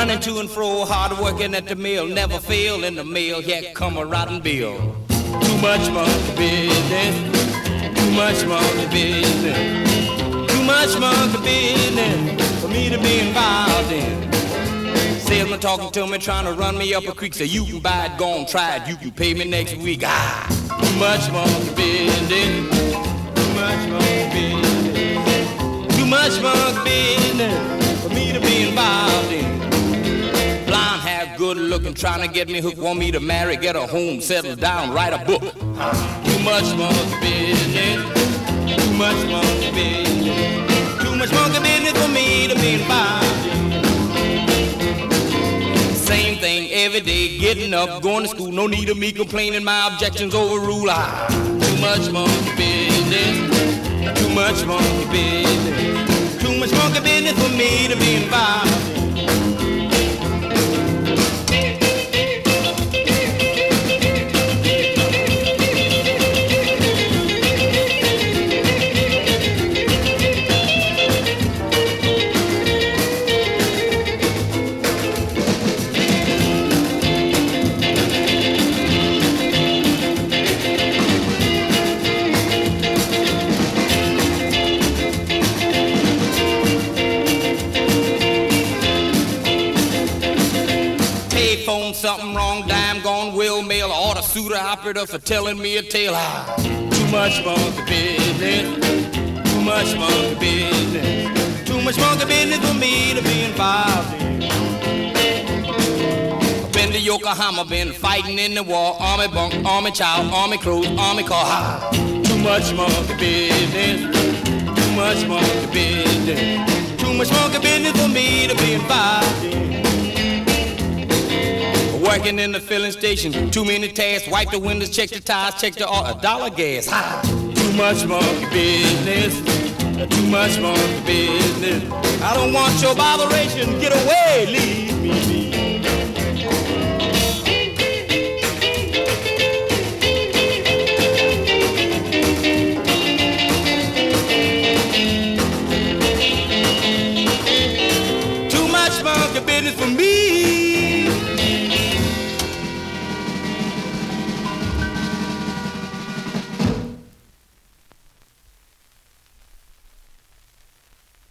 running to and fro, hard working at the mill, never fail in the mail, yet come a rotten bill. Too much monkey business, too much monkey business, too much monkey business for me to be involved in. Salesman talking to me, trying to run me up a creek, say you can buy it, go on, try it, you can pay me next week. Too much monkey business, too much monkey business, too much monkey business for me to be involved in. Blonde hair, good looking, trying to get me hooked, want me to marry, get a home, settle down, write a book. Too much monkey business, too much monkey business, too much monkey business for me to be involved in. Same thing every day, getting up, going to school, no need of me complaining, my objections overrule. Too much monkey business, too much monkey business, too much monkey business for me to be involved in. Something wrong, dime gone, will mail, order suitor operator for telling me a tale. Too much monkey business, too much monkey business, too much monkey business for me to be involved in. Been to Yokohama, been fighting in the war, army bunk, army child, army clothes, army car. Too much monkey business, too much monkey business, too much monkey business for me to be involved in. Working in the filling station, too many tasks, wipe the windows, check the tires, check the dollar gas. Too much monkey business, too much monkey business. I don't want your botheration, get away, leave me be. Too much monkey business for me